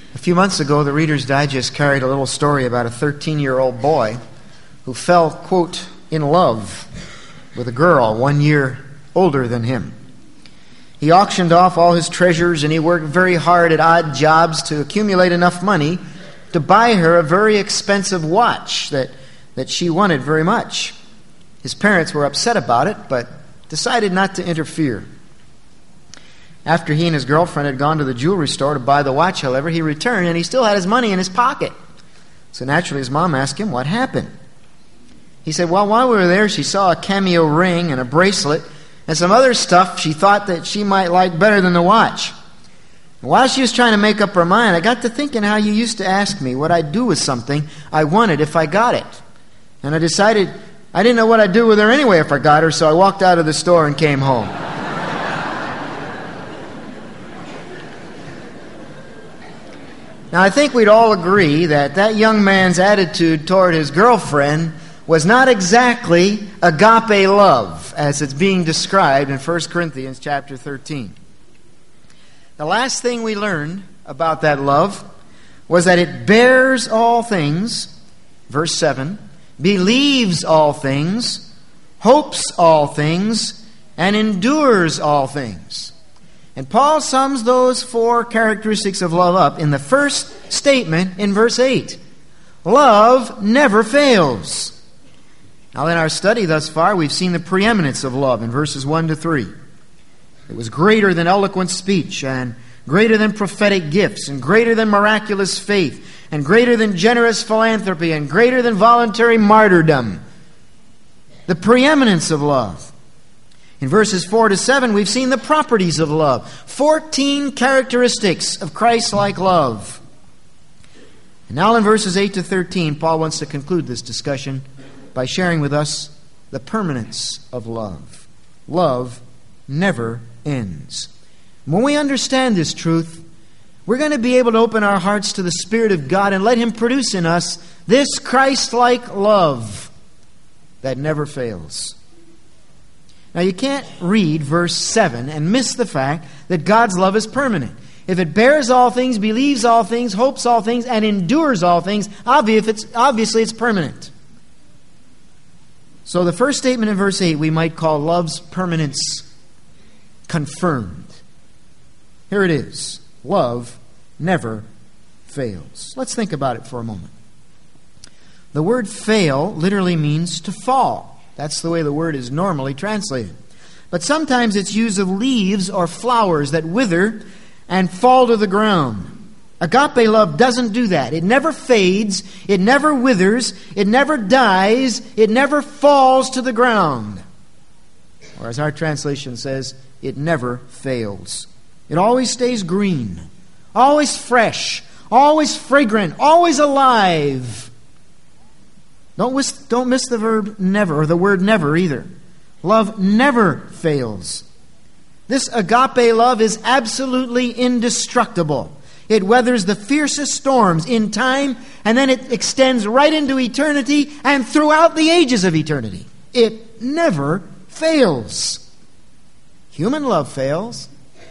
A few months ago, the Reader's Digest carried a little story about a 13-year-old boy who fell, quote, in love with a girl 1 year older than him. He auctioned off all his treasures and he worked very hard at odd jobs to accumulate enough money to buy her a very expensive watch that she wanted very much. His parents were upset about it, but decided not to interfere. After he and his girlfriend had gone to the jewelry store to buy the watch, however, he returned and he still had his money in his pocket. So naturally his mom asked him what happened. He said, well, while we were there, she saw a cameo ring and a bracelet and some other stuff she thought that she might like better than the watch. And while she was trying to make up her mind, I got to thinking how you used to ask me what I'd do with something I wanted if I got it. And I decided I didn't know what I'd do with her anyway if I got her, so I walked out of the store and came home. Now, I think we'd all agree that young man's attitude toward his girlfriend was not exactly agape love, as it's being described in 1 Corinthians chapter 13. The last thing we learned about that love was that it bears all things, verse 7, believes all things, hopes all things, and endures all things. And Paul sums those four characteristics of love up in the first statement in verse 8. Love never fails. Now, in our study thus far, we've seen the preeminence of love in verses 1 to 3. It was greater than eloquent speech, and greater than prophetic gifts, and greater than miraculous faith, and greater than generous philanthropy, and greater than voluntary martyrdom. The preeminence of love. In verses 4 to 7, we've seen the properties of love. 14 characteristics of Christ-like love. And now in verses 8 to 13, Paul wants to conclude this discussion by sharing with us the permanence of love. Love never ends. When we understand this truth, we're going to be able to open our hearts to the Spirit of God and let Him produce in us this Christ-like love that never fails. Now, you can't read verse 7 and miss the fact that God's love is permanent. If it bears all things, believes all things, hopes all things, and endures all things, obviously it's permanent. So the first statement in verse 8 we might call love's permanence confirmed. Here it is. Love never fails. Let's think about it for a moment. The word fail literally means to fall. That's the way the word is normally translated. But sometimes it's used of leaves or flowers that wither and fall to the ground. Agape love doesn't do that. It never fades, it never withers, it never dies, it never falls to the ground. Or as our translation says, it never fails. It always stays green, always fresh, always fragrant, always alive. Don't miss the verb never, or the word never either. Love never fails. This agape love is absolutely indestructible. It weathers the fiercest storms in time, and then it extends right into eternity and throughout the ages of eternity. It never fails. Human love fails.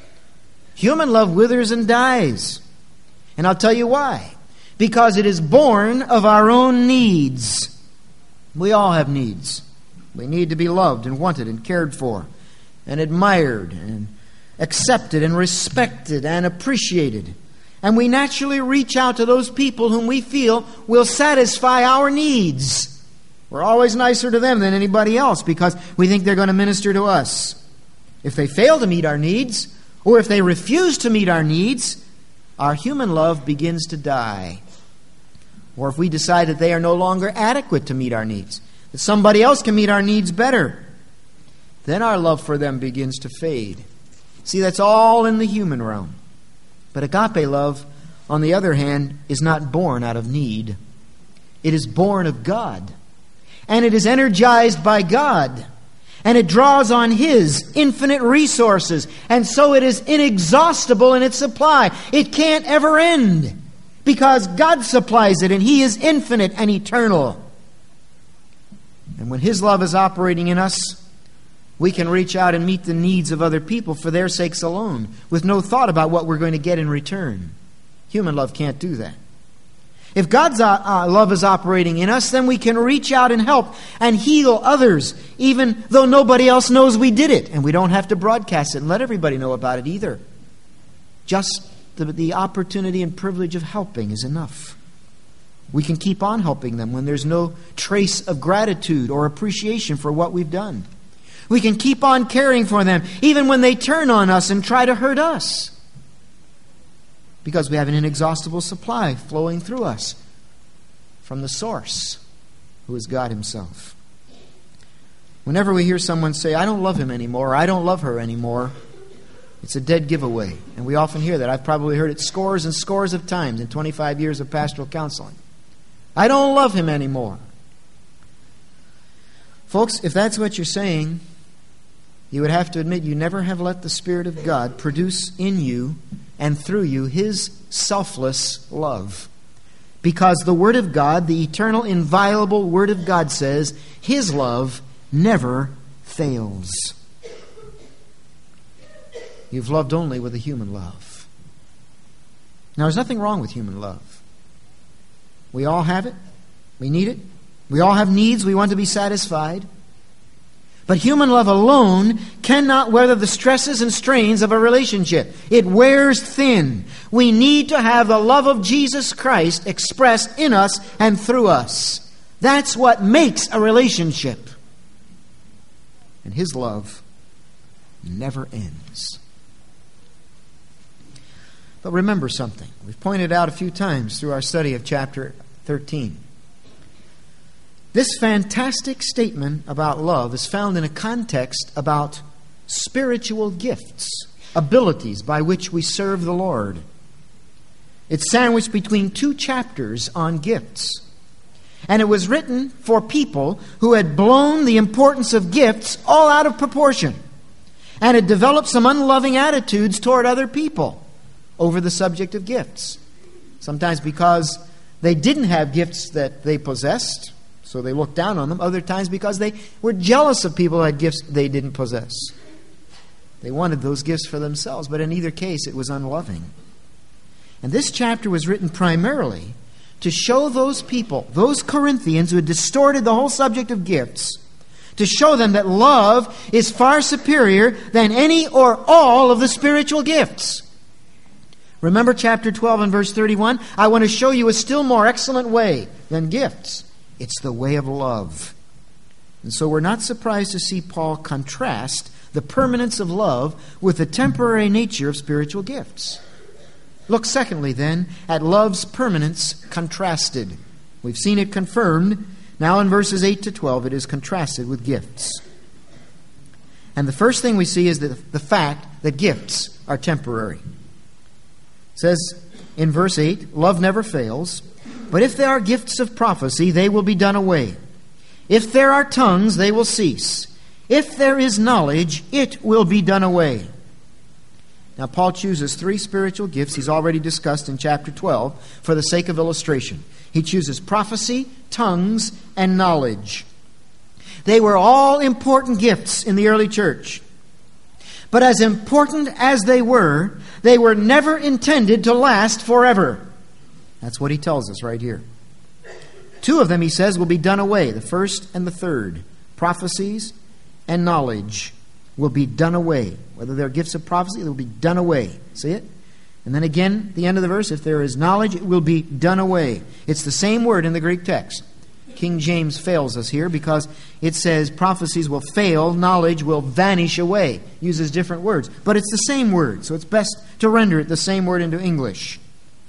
Human love withers and dies. And I'll tell you why. Because it is born of our own needs. We all have needs. We need to be loved and wanted and cared for and admired and accepted and respected and appreciated. And we naturally reach out to those people whom we feel will satisfy our needs. We're always nicer to them than anybody else because we think they're going to minister to us. If they fail to meet our needs, or if they refuse to meet our needs, our human love begins to die. Or if we decide that they are no longer adequate to meet our needs, that somebody else can meet our needs better, then our love for them begins to fade. See, that's all in the human realm. But agape love, on the other hand, is not born out of need. It is born of God. And it is energized by God. And it draws on His infinite resources. And so it is inexhaustible in its supply. It can't ever end. Because God supplies it, and He is infinite and eternal. And when His love is operating in us, we can reach out and meet the needs of other people for their sakes alone, with no thought about what we're going to get in return. Human love can't do that. If God's love is operating in us, then we can reach out and help and heal others, even though nobody else knows we did it. And we don't have to broadcast it and let everybody know about it either. Just the opportunity and privilege of helping is enough. We can keep on helping them when there's no trace of gratitude or appreciation for what we've done. We can keep on caring for them, even when they turn on us and try to hurt us. Because we have an inexhaustible supply flowing through us from the source, who is God Himself. Whenever we hear someone say, I don't love him anymore, or I don't love her anymore, it's a dead giveaway. And we often hear that. I've probably heard it scores and scores of times in 25 years of pastoral counseling. I don't love him anymore. Folks, if that's what you're saying, you would have to admit you never have let the Spirit of God produce in you and through you His selfless love. Because the Word of God, the eternal, inviolable Word of God says, His love never fails. You've loved only with a human love. Now, there's nothing wrong with human love. We all have it. We need it. We all have needs. We want to be satisfied. But human love alone cannot weather the stresses and strains of a relationship. It wears thin. We need to have the love of Jesus Christ expressed in us and through us. That's what makes a relationship. And His love never ends. But remember something. We've pointed out a few times through our study of chapter 13. This fantastic statement about love is found in a context about spiritual gifts, abilities by which we serve the Lord. It's sandwiched between two chapters on gifts. And it was written for people who had blown the importance of gifts all out of proportion and had developed some unloving attitudes toward other people over the subject of gifts. Sometimes because they didn't have gifts that they possessed, so they looked down on them. Other times because they were jealous of people who had gifts they didn't possess. They wanted those gifts for themselves, but in either case it was unloving. And this chapter was written primarily to show those people, those Corinthians who had distorted the whole subject of gifts, to show them that love is far superior than any or all of the spiritual gifts. Remember chapter 12 and verse 31? I want to show you a still more excellent way than gifts. It's the way of love. And so we're not surprised to see Paul contrast the permanence of love with the temporary nature of spiritual gifts. Look secondly then at love's permanence contrasted. We've seen it confirmed. Now in verses 8 to 12 it is contrasted with gifts. And the first thing we see is the fact that gifts are temporary. It says in verse 8, love never fails. But if there are gifts of prophecy, they will be done away. If there are tongues, they will cease. If there is knowledge, it will be done away. Now, Paul chooses three spiritual gifts he's already discussed in chapter 12 for the sake of illustration. He chooses prophecy, tongues, and knowledge. They were all important gifts in the early church. But as important as they were never intended to last forever. That's what he tells us right here. Two of them, he says, will be done away. The first and the third. Prophecies and knowledge will be done away. Whether they're gifts of prophecy, they will be done away. See it? And then again, the end of the verse, if there is knowledge, it will be done away. It's the same word in the Greek text. King James fails us here because it says prophecies will fail, knowledge will vanish away. Uses different words. But it's the same word, so it's best to render it the same word into English.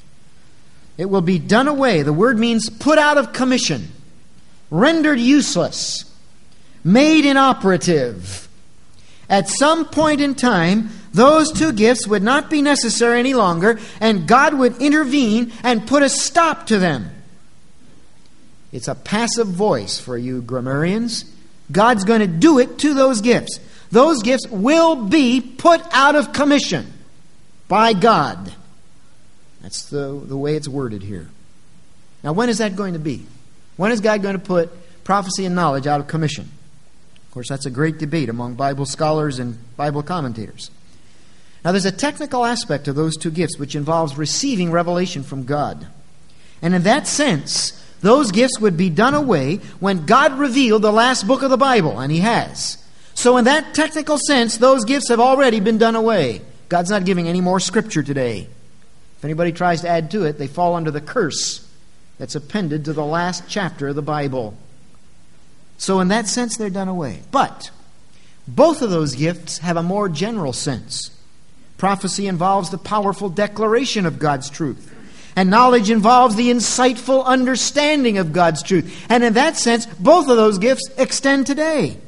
It will be done away. The word means put out of commission, rendered useless, made inoperative. At some point in time, those two gifts would not be necessary any longer, and God would intervene and put a stop to them. It's a passive voice for you grammarians. God's going to do it to those gifts. Those gifts will be put out of commission by God. That's the way it's worded here. Now, when is that going to be? When is God going to put prophecy and knowledge out of commission? Of course, that's a great debate among Bible scholars and Bible commentators. Now, there's a technical aspect of those two gifts which involves receiving revelation from God. And in that sense, those gifts would be done away when God revealed the last book of the Bible, and He has. So in that technical sense, those gifts have already been done away. God's not giving any more Scripture today. If anybody tries to add to it, they fall under the curse that's appended to the last chapter of the Bible. So in that sense, they're done away. But both of those gifts have a more general sense. Prophecy involves the powerful declaration of God's truth. And knowledge involves the insightful understanding of God's truth. And in that sense, both of those gifts extend today.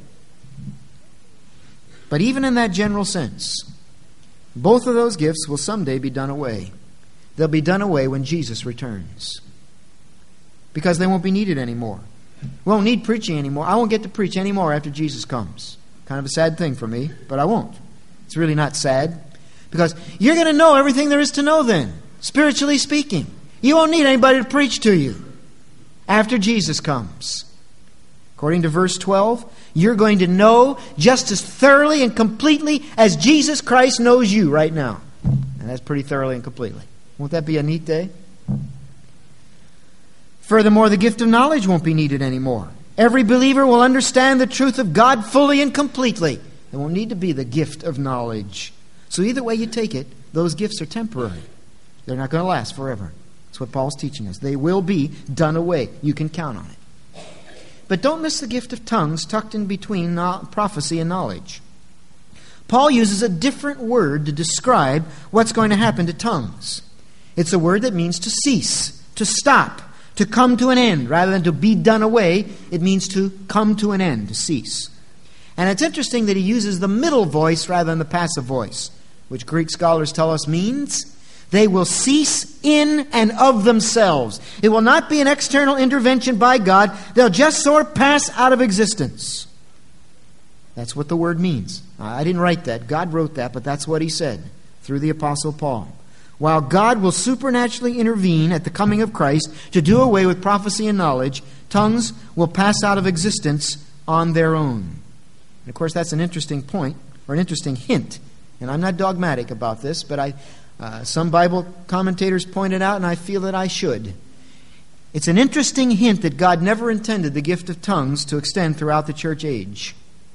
But even in that general sense, both of those gifts will someday be done away. They'll be done away when Jesus returns. Because they won't be needed anymore. We won't need preaching anymore. I won't get to preach anymore after Jesus comes. Kind of a sad thing for me, but I won't. It's really not sad. Because you're going to know everything there is to know then, spiritually speaking. You won't need anybody to preach to you after Jesus comes. According to verse 12, you're going to know just as thoroughly and completely as Jesus Christ knows you right now. And that's pretty thoroughly and completely. Won't that be a neat day? Furthermore, the gift of knowledge won't be needed anymore. Every believer will understand the truth of God fully and completely. There won't need to be the gift of knowledge. So either way you take it, those gifts are temporary. They're not going to last forever. That's what Paul's teaching us. They will be done away. You can count on it. But don't miss the gift of tongues tucked in between prophecy and knowledge. Paul uses a different word to describe what's going to happen to tongues. It's a word that means to cease, to stop, to come to an end. Rather than to be done away, it means to come to an end, to cease. And it's interesting that he uses the middle voice rather than the passive voice, which Greek scholars tell us means they will cease in and of themselves. It will not be an external intervention by God. They'll just sort of pass out of existence. That's what the word means. I didn't write that. God wrote that, but that's what he said through the Apostle Paul. While God will supernaturally intervene at the coming of Christ to do away with prophecy and knowledge, tongues will pass out of existence on their own. And of course, that's an interesting point, or an interesting hint. And I'm not dogmatic about this, but some Bible commentators pointed out, and I feel that I should. It's an interesting hint that God never intended the gift of tongues to extend throughout the church age.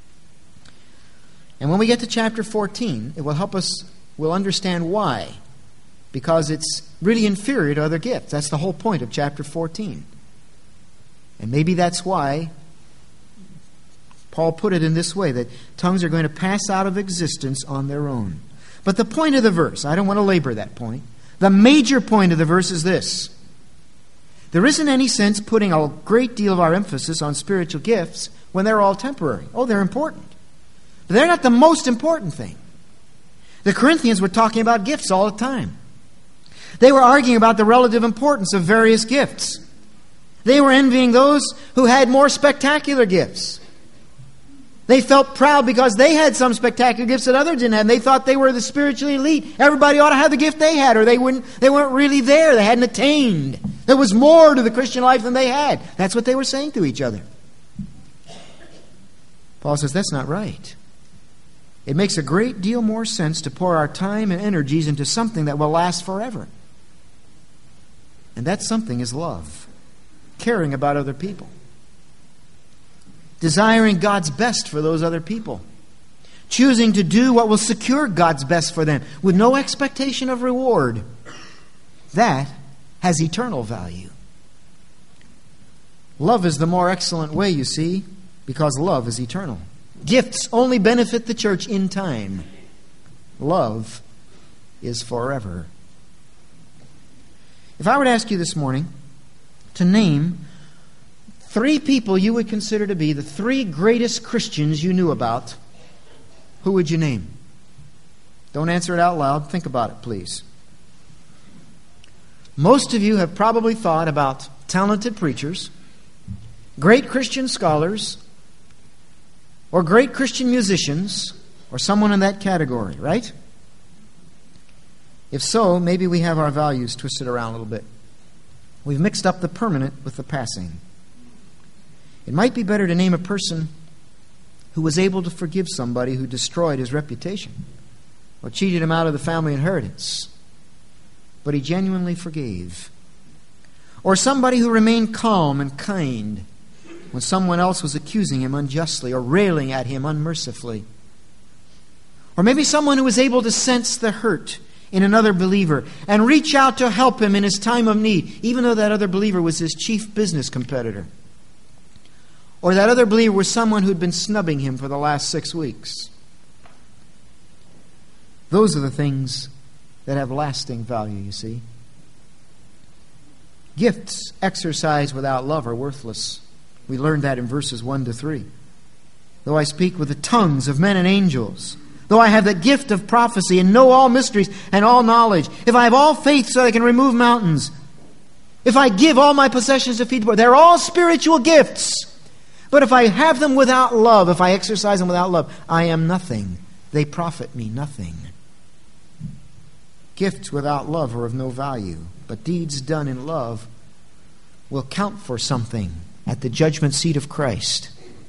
And when we get to chapter 14, it will help us, we'll understand why. Because it's really inferior to other gifts. That's the whole point of chapter 14. And maybe that's why Paul put it in this way, that tongues are going to pass out of existence on their own. But the point of the verse, I don't want to labor that point. The major point of the verse is this. There isn't any sense putting a great deal of our emphasis on spiritual gifts when they're all temporary. Oh, they're important. But they're not the most important thing. The Corinthians were talking about gifts all the time. They were arguing about the relative importance of various gifts. They were envying those who had more spectacular gifts. They felt proud because they had some spectacular gifts that others didn't have. They thought they were the spiritually elite. Everybody ought to have the gift they had, or they weren't really there. They hadn't attained. There was more to the Christian life than they had. That's what they were saying to each other. Paul says that's not right. It makes a great deal more sense to pour our time and energies into something that will last forever. And that something is love. Caring about other people. Desiring God's best for those other people. Choosing to do what will secure God's best for them with no expectation of reward. That has eternal value. Love is the more excellent way, you see, because love is eternal. Gifts only benefit the church in time. Love is forever. If I were to ask you this morning to name 3 people you would consider to be the 3 greatest Christians you knew about, who would you name? Don't answer it out loud. Think about it, please. Most of you have probably thought about talented preachers, great Christian scholars, or great Christian musicians, or someone in that category, right? If so, maybe we have our values twisted around a little bit. We've mixed up the permanent with the passing. It might be better to name a person who was able to forgive somebody who destroyed his reputation, or cheated him out of the family inheritance, but he genuinely forgave. Or somebody who remained calm and kind when someone else was accusing him unjustly or railing at him unmercifully. Or maybe someone who was able to sense the hurt in another believer and reach out to help him in his time of need, even though that other believer was his chief business competitor. Or that other believer was someone who'd been snubbing him for the last 6 weeks. Those are the things that have lasting value, you see. Gifts exercised without love are worthless. We learned that in verses 1 to 3. Though I speak with the tongues of men and angels, though I have the gift of prophecy and know all mysteries and all knowledge, if I have all faith so I can remove mountains, if I give all my possessions to feed the poor, they're all spiritual gifts. But if I have them without love, if I exercise them without love, I am nothing. They profit me nothing. Gifts without love are of no value, but deeds done in love will count for something at the judgment seat of Christ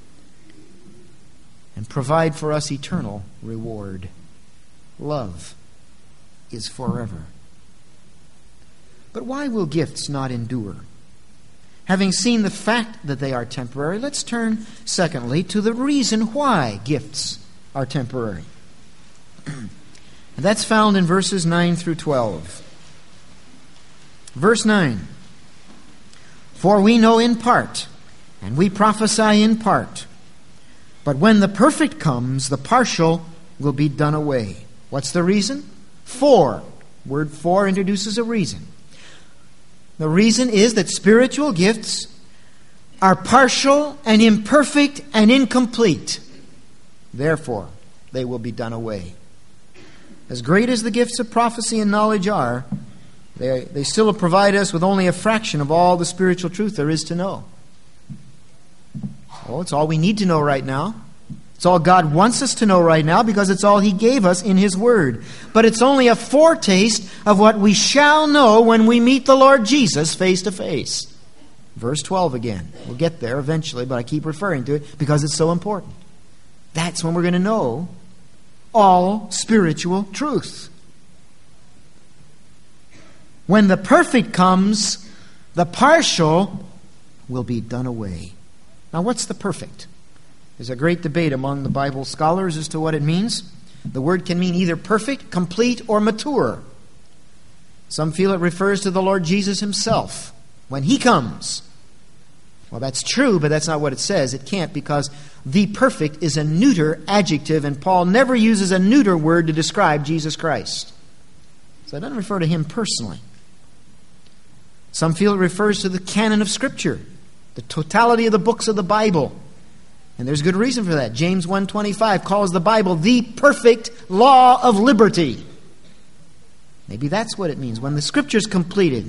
and provide for us eternal reward. Love is forever. But why will gifts not endure? Having seen the fact that they are temporary, let's turn, secondly, to the reason why gifts are temporary. And that's found in verses 9 through 12. Verse 9. For we know in part, and we prophesy in part. But when the perfect comes, the partial will be done away. What's the reason? For. Word for introduces a reason. The reason is that spiritual gifts are partial and imperfect and incomplete. Therefore, they will be done away. As great as the gifts of prophecy and knowledge are, they still provide us with only a fraction of all the spiritual truth there is to know. Oh, it's all we need to know right now. It's all God wants us to know right now because it's all He gave us in His Word. But it's only a foretaste of what we shall know when we meet the Lord Jesus face to face. Verse 12 again. We'll get there eventually, but I keep referring to it because it's so important. That's when we're going to know all spiritual truth. When the perfect comes, the partial will be done away. Now, what's the perfect? There's a great debate among the Bible scholars as to what it means. The word can mean either perfect, complete, or mature. Some feel it refers to the Lord Jesus Himself when He comes. Well, that's true, but that's not what it says. It can't, because the perfect is a neuter adjective, and Paul never uses a neuter word to describe Jesus Christ. So it doesn't refer to Him personally. Some feel it refers to the canon of Scripture, the totality of the books of the Bible. And there's good reason for that. James 1:25 calls the Bible the perfect law of liberty. Maybe that's what it means, when the Scripture's completed.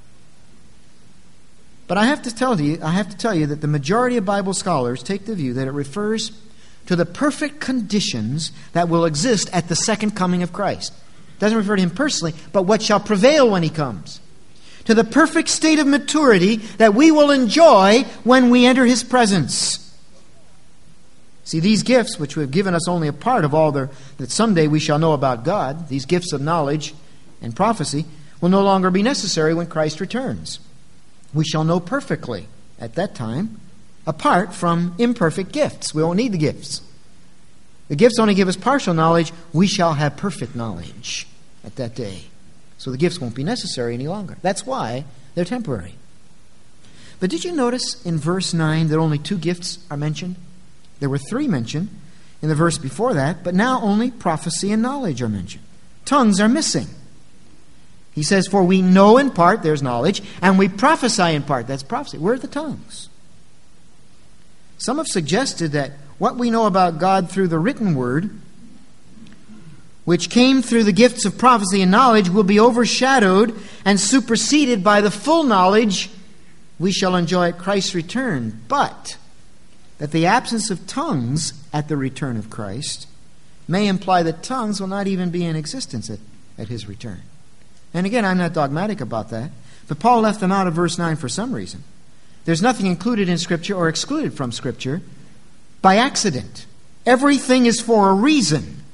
But I have to tell you that the majority of Bible scholars take the view that it refers to the perfect conditions that will exist at the second coming of Christ. It doesn't refer to Him personally, but what shall prevail when He comes. To the perfect state of maturity that we will enjoy when we enter His presence. See, these gifts, which have given us only a part of all that someday we shall know about God, these gifts of knowledge and prophecy, will no longer be necessary when Christ returns. We shall know perfectly at that time, apart from imperfect gifts. We won't need the gifts. The gifts only give us partial knowledge. We shall have perfect knowledge at that day. So the gifts won't be necessary any longer. That's why they're temporary. But did you notice in verse 9 that only 2 gifts are mentioned? There were 3 mentioned in the verse before that, but now only prophecy and knowledge are mentioned. Tongues are missing. He says, for we know in part, there's knowledge, and we prophesy in part, that's prophecy. Where are the tongues? Some have suggested that what we know about God through the written word, which came through the gifts of prophecy and knowledge, will be overshadowed and superseded by the full knowledge we shall enjoy at Christ's return. But that the absence of tongues at the return of Christ may imply that tongues will not even be in existence at His return. And again, I'm not dogmatic about that, but Paul left them out of verse 9 for some reason. There's nothing included in Scripture or excluded from Scripture by accident. Everything is for a reason.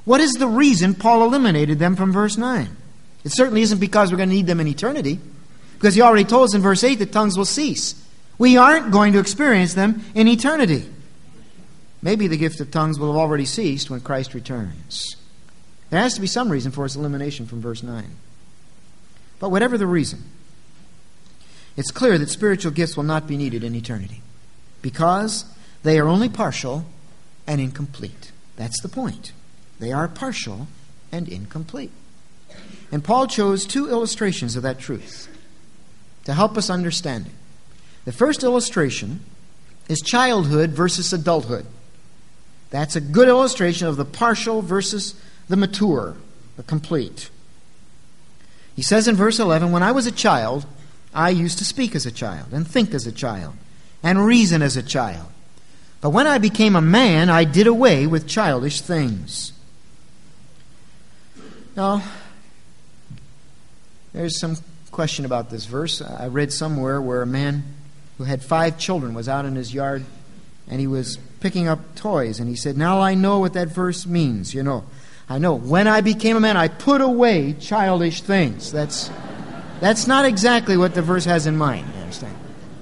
What is the reason Paul eliminated them from verse 9? It certainly isn't because we're going to need them in eternity, because he already told us in verse 8 that tongues will cease. We aren't going to experience them in eternity. Maybe the gift of tongues will have already ceased when Christ returns. There has to be some reason for its elimination from verse 9. But whatever the reason, it's clear that spiritual gifts will not be needed in eternity, because they are only partial and incomplete. That's the point. They are partial and incomplete. And Paul chose two illustrations of that truth to help us understand it. The first illustration is childhood versus adulthood. That's a good illustration of the partial versus the mature, the complete. He says in verse 11, "When I was a child, I used to speak as a child, and think as a child, and reason as a child. But when I became a man, I did away with childish things." Now, there's some question about this verse. I read somewhere where a man who had 5 children was out in his yard, and he was picking up toys, and he said, "Now I know what that verse means, I know. When I became a man, I put away childish things." That's not exactly what the verse has in mind, you understand?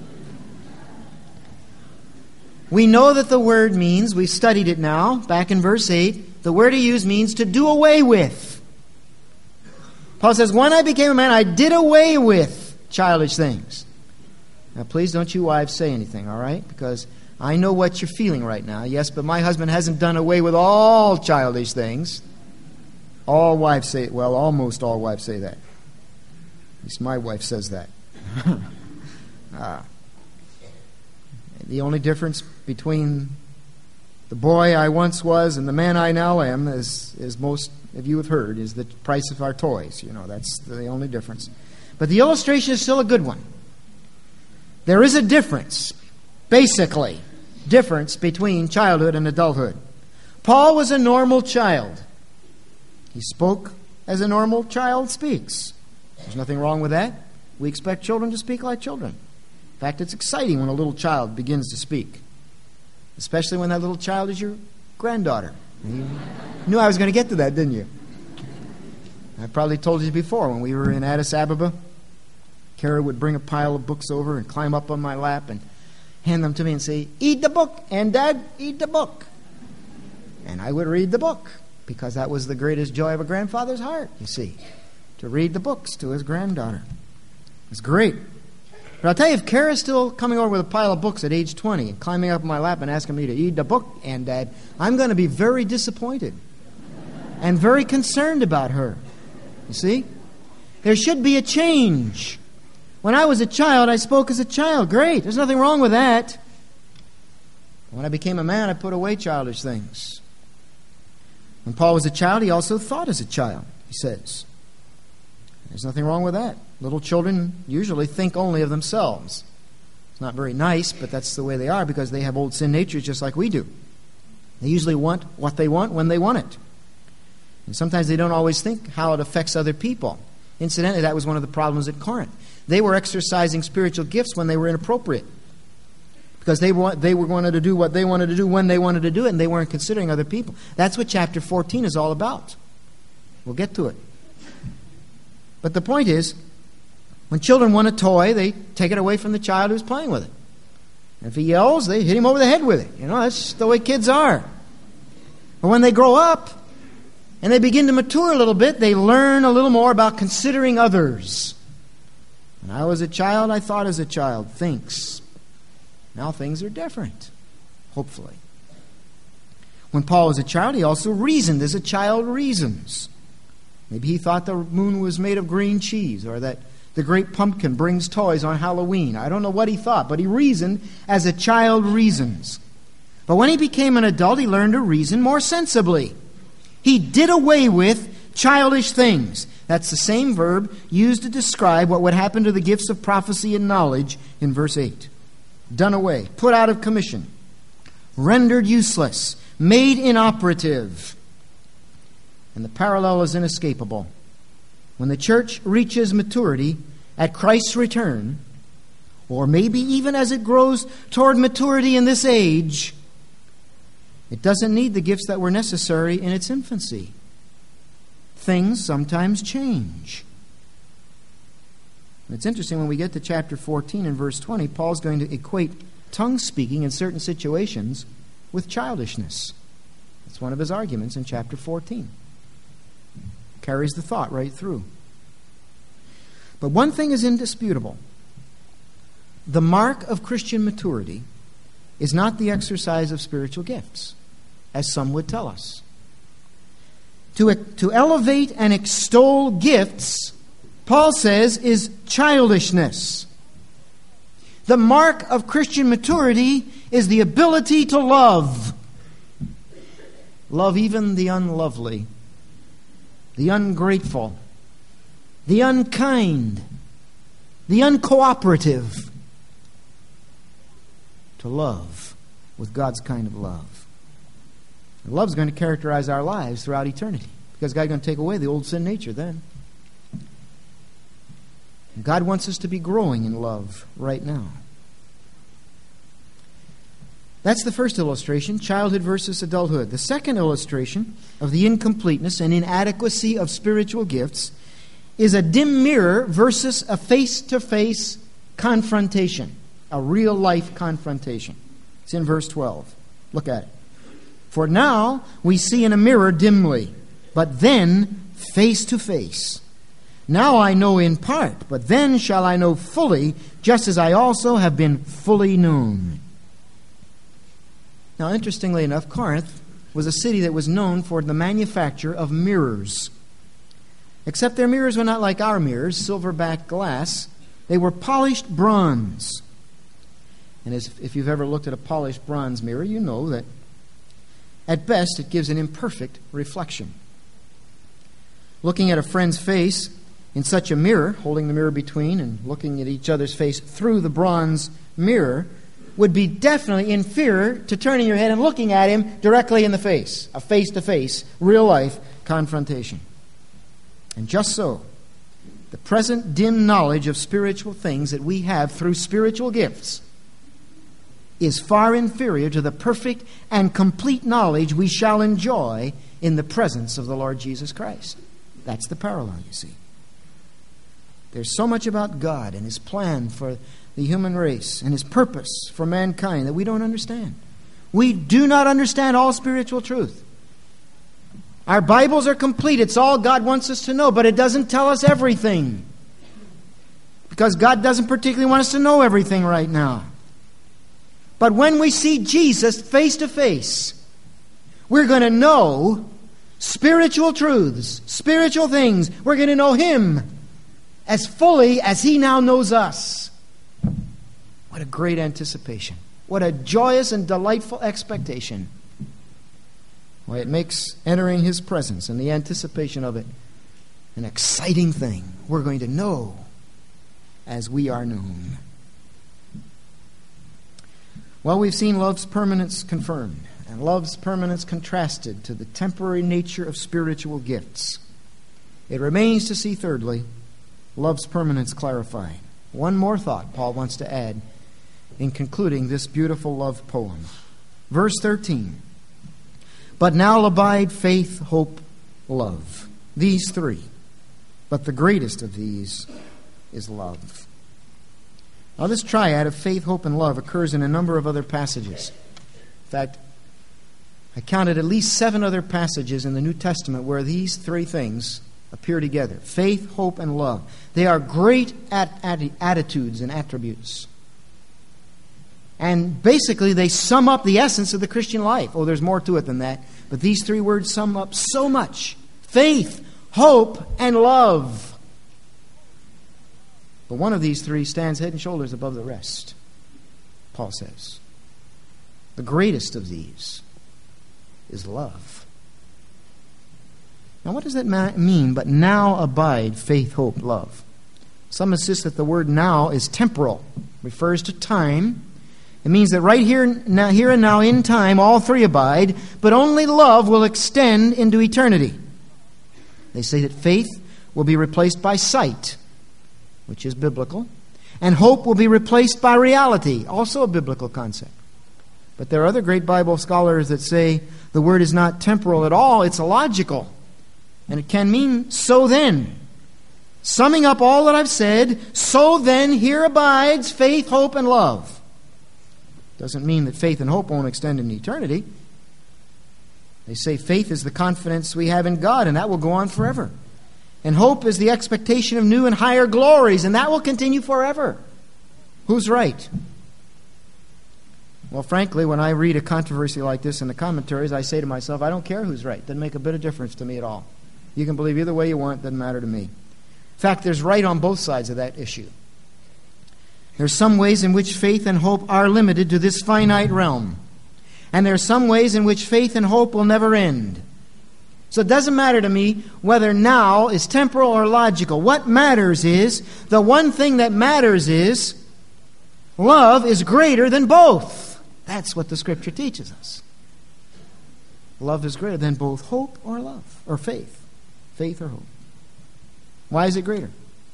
We know that the word means, we've studied it now, back in verse 8, the word he used means to do away with. Paul says, "When I became a man, I did away with childish things." Now, please don't you wives say anything, all right? Because I know what you're feeling right now. Yes, but my husband hasn't done away with all childish things. All wives say, well, almost all wives say that. At least my wife says that. The only difference between the boy I once was and the man I now am, as most of you have heard, is the price of our toys. That's the only difference. But the illustration is still a good one. There is a difference, basically, difference between childhood and adulthood. Paul was a normal child. He spoke as a normal child speaks. There's nothing wrong with that. We expect children to speak like children. In fact, it's exciting when a little child begins to speak, especially when that little child is your granddaughter. You knew I was going to get to that, didn't you? I probably told you before, when we were in Addis Ababa, Kara would bring a pile of books over and climb up on my lap and hand them to me and say, "Eat the book, and Dad, eat the book." And I would read the book, because that was the greatest joy of a grandfather's heart, you see, to read the books to his granddaughter. It's great. But I'll tell you, if Kara's still coming over with a pile of books at age 20 and climbing up on my lap and asking me to eat the book, and Dad, I'm going to be very disappointed and very concerned about her. You see? There should be a change. When I was a child, I spoke as a child. Great. There's nothing wrong with that. When I became a man, I put away childish things. When Paul was a child, he also thought as a child, he says. There's nothing wrong with that. Little children usually think only of themselves. It's not very nice, but that's the way they are, because they have old sin natures just like we do. They usually want what they want when they want it. And sometimes they don't always think how it affects other people. Incidentally, that was one of the problems at Corinth. They were exercising spiritual gifts when they were inappropriate, because they wanted to do what they wanted to do when they wanted to do it, and they weren't considering other people. That's what chapter 14 is all about. We'll get to it. But the point is, when children want a toy, they take it away from the child who's playing with it. And if he yells, they hit him over the head with it. That's the way kids are. But when they grow up and they begin to mature a little bit, they learn a little more about considering others. When I was a child, I thought as a child, thinks. Now things are different, hopefully. When Paul was a child, he also reasoned as a child reasons. Maybe he thought the moon was made of green cheese, or that the great pumpkin brings toys on Halloween. I don't know what he thought, but he reasoned as a child reasons. But when he became an adult, he learned to reason more sensibly. He did away with childish things. That's the same verb used to describe what would happen to the gifts of prophecy and knowledge in verse 8. Done away, put out of commission, rendered useless, made inoperative. And the parallel is inescapable. When the church reaches maturity at Christ's return, or maybe even as it grows toward maturity in this age, It doesn't need the gifts that were necessary in its infancy. Things sometimes change. And it's interesting when we get to chapter 14 and verse 20, Paul's going to equate tongue speaking in certain situations with childishness. That's one of his arguments in chapter 14. Carries the thought right through. But one thing is indisputable. The mark of Christian maturity is not the exercise of spiritual gifts, as some would tell us. To elevate and extol gifts, Paul says, is childishness. The mark of Christian maturity is the ability to love. Love even the unlovely, the ungrateful, the unkind, the uncooperative. To love with God's kind of love. And love is going to characterize our lives throughout eternity, because God's going to take away the old sin nature then. And God wants us to be growing in love right now. That's the first illustration, childhood versus adulthood. The second illustration of the incompleteness and inadequacy of spiritual gifts is a dim mirror versus a face-to-face confrontation, a real-life confrontation. It's in verse 12. Look at it. For now we see in a mirror dimly, but then face to face. Now I know in part, but then shall I know fully, just as I also have been fully known. Now, interestingly enough, Corinth was a city that was known for the manufacture of mirrors. Except their mirrors were not like our mirrors, silver-backed glass. They were polished bronze. And if you've ever looked at a polished bronze mirror, you know that at best it gives an imperfect reflection. Looking at a friend's face in such a mirror, holding the mirror between and looking at each other's face through the bronze mirror, would be definitely inferior to turning your head and looking at him directly in the face. A face-to-face, real-life confrontation. And just so, the present dim knowledge of spiritual things that we have through spiritual gifts is far inferior to the perfect and complete knowledge we shall enjoy in the presence of the Lord Jesus Christ. That's the parallel, you see. There's so much about God and His plan for the human race and His purpose for mankind that we don't understand. We do not understand all spiritual truth. Our Bibles are complete. It's all God wants us to know, but it doesn't tell us everything. Because God doesn't particularly want us to know everything right now. But when we see Jesus face to face, we're going to know spiritual truths, spiritual things. We're going to know Him as fully as He now knows us. What a great anticipation. What a joyous and delightful expectation. Why, it makes entering His presence and the anticipation of it an exciting thing. We're going to know as we are known. Well, we've seen love's permanence confirmed and love's permanence contrasted to the temporary nature of spiritual gifts. It remains to see, thirdly, love's permanence clarified. One more thought Paul wants to add in concluding this beautiful love poem. Verse 13. But now abide faith, hope, love. These three. But the greatest of these is love. Now, this triad of faith, hope, and love occurs in a number of other passages. In fact, I counted at least 7 other passages in the New Testament where these three things appear together. Faith, hope, and love. They are great attitudes and attributes. And basically, they sum up the essence of the Christian life. Oh, there's more to it than that. But these three words sum up so much. Faith, hope, and love. But one of these three stands head and shoulders above the rest, Paul says. The greatest of these is love. Now, what does that mean? But now abide faith, hope, love. Some insist that the word now is temporal, refers to time. It means that right here and now in time, all three abide, but only love will extend into eternity. They say that faith will be replaced by sight, which is biblical, and hope will be replaced by reality, also a biblical concept. But there are other great Bible scholars that say the word is not temporal at all, it's logical. And it can mean so then. Summing up all that I've said, so then here abides faith, hope, and love. Doesn't mean that faith and hope won't extend in eternity. They say faith is the confidence we have in God, and that will go on forever. And hope is the expectation of new and higher glories, and that will continue forever. Who's right? Well, frankly, when I read a controversy like this in the commentaries, I say to myself, I don't care who's right. Doesn't make a bit of difference to me at all. You can believe either way you want, doesn't matter to me. In fact, there's right on both sides of that issue. There's some ways in which faith and hope are limited to this finite realm. And there are some ways in which faith and hope will never end. So it doesn't matter to me whether now is temporal or logical. What matters is, the one thing that matters is, love is greater than both. That's what the Scripture teaches us. Love is greater than both hope or love, or faith. Faith or hope. Why is it greater?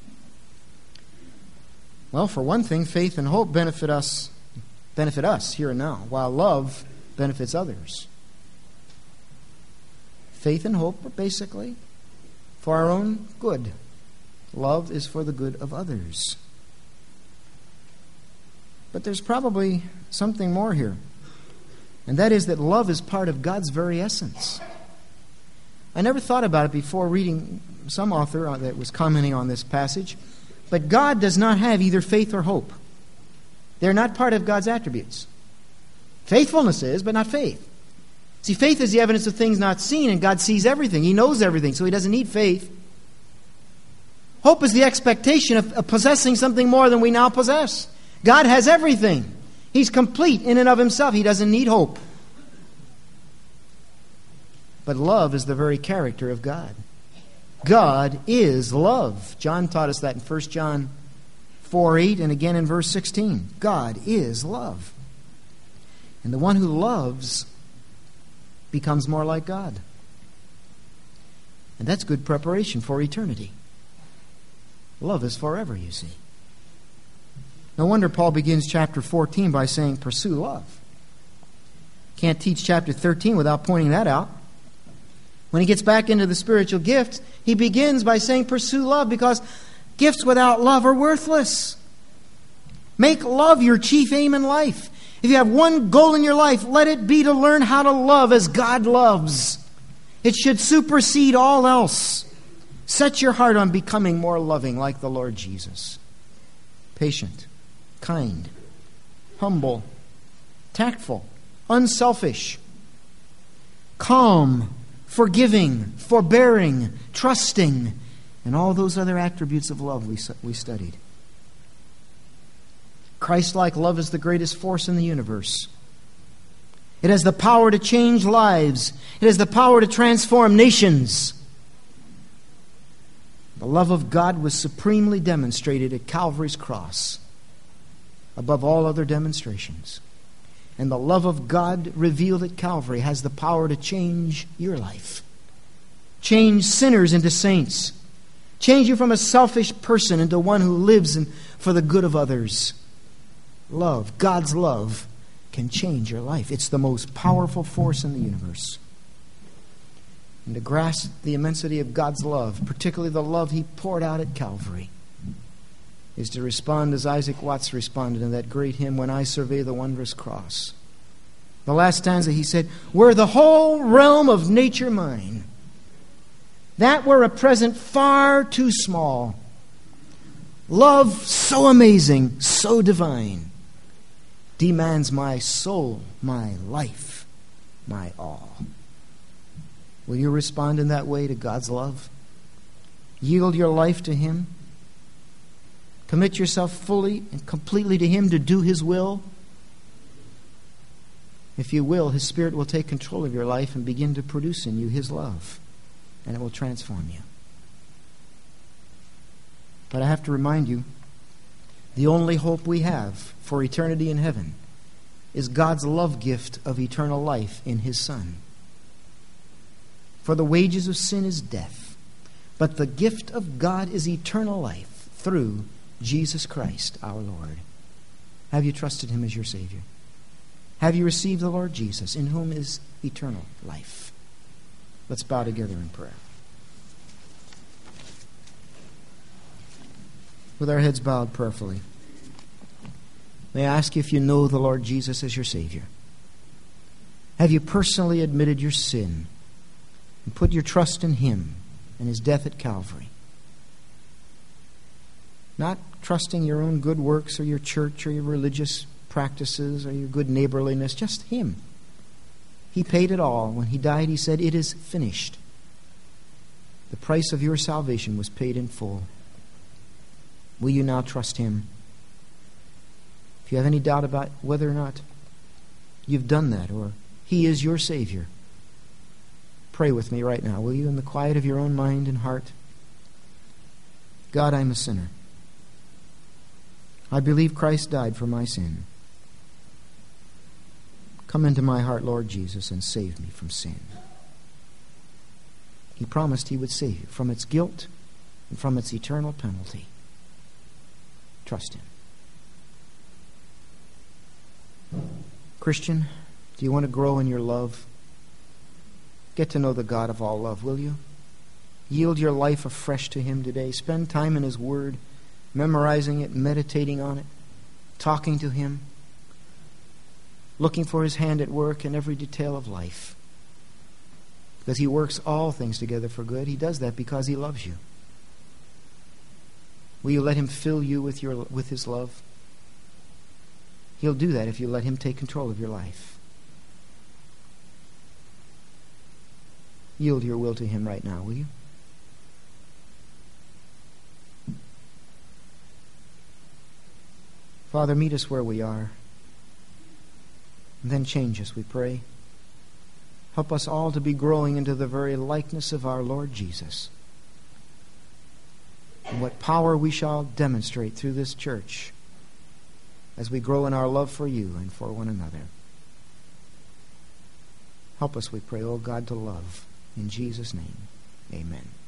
Well, for one thing, faith and hope benefit us here and now, while love benefits others. Faith and hope are basically for our own good. Love is for the good of others. But there's probably something more here. And that is that love is part of God's very essence. I never thought about it before reading some author that was commenting on this passage. But God does not have either faith or hope. They're not part of God's attributes. Faithfulness is, but not faith. See, faith is the evidence of things not seen, and God sees everything. He knows everything, so He doesn't need faith. Hope is the expectation of possessing something more than we now possess. God has everything. He's complete in and of Himself. He doesn't need hope. But love is the very character of God. God is love. John taught us that in 1 John 4:8 and again in verse 16. God is love. And the one who loves becomes more like God. And that's good preparation for eternity. Love is forever, you see. No wonder Paul begins chapter 14 by saying, pursue love. Can't teach chapter 13 without pointing that out. When he gets back into the spiritual gifts, he begins by saying, pursue love, because gifts without love are worthless. Make love your chief aim in life. If you have one goal in your life, let it be to learn how to love as God loves. It should supersede all else. Set your heart on becoming more loving like the Lord Jesus. Patient, kind, humble, tactful, unselfish, calm, forgiving, forbearing, trusting, and all those other attributes of love we studied. Christ-like love is the greatest force in the universe. It has the power to change lives. It has the power to transform nations. The love of God was supremely demonstrated at Calvary's cross, above all other demonstrations. And the love of God revealed at Calvary has the power to change your life. Change sinners into saints. Change you from a selfish person into one who lives for the good of others. Love, God's love, can change your life. It's the most powerful force in the universe. And to grasp the immensity of God's love, particularly the love He poured out at Calvary, is to respond as Isaac Watts responded in that great hymn, When I Survey the Wondrous Cross. The last stanza he said, were the whole realm of nature mine, that were a present far too small. Love so amazing, so divine, demands my soul, my life, my all. Will you respond in that way to God's love? Yield your life to Him? Commit yourself fully and completely to Him to do His will? If you will, His Spirit will take control of your life and begin to produce in you His love, and it will transform you. But I have to remind you, the only hope we have for eternity in heaven is God's love gift of eternal life in His Son. For the wages of sin is death, but the gift of God is eternal life through Jesus Christ our Lord. Have you trusted Him as your Savior? Have you received the Lord Jesus, in whom is eternal life? Let's bow together in prayer. With our heads bowed prayerfully, may I ask you if you know the Lord Jesus as your Savior? Have you personally admitted your sin and put your trust in Him and His death at Calvary? Not trusting your own good works or your church or your religious practices or your good neighborliness, just Him. He paid it all. When He died, He said, "It is finished." The price of your salvation was paid in full. Will you now trust Him? If you have any doubt about whether or not you've done that or He is your Savior, pray with me right now, will you, in the quiet of your own mind and heart? God, I'm a sinner. I believe Christ died for my sin. Come into my heart, Lord Jesus, and save me from sin. He promised He would save you from its guilt and from its eternal penalty. Trust Him. Christian, do you want to grow in your love? Get to know the God of all love, will you? Yield your life afresh to Him today. Spend time in His Word, memorizing it, meditating on it, talking to Him, looking for His hand at work in every detail of life. Because He works all things together for good. He does that because He loves you. Will you let Him fill you with His love? He'll do that if you let Him take control of your life. Yield your will to Him right now, will you? Father, meet us where we are. And then change us, we pray. Help us all to be growing into the very likeness of our Lord Jesus. And what power we shall demonstrate through this church as we grow in our love for You and for one another. Help us, we pray, O God, to love. In Jesus' name, amen.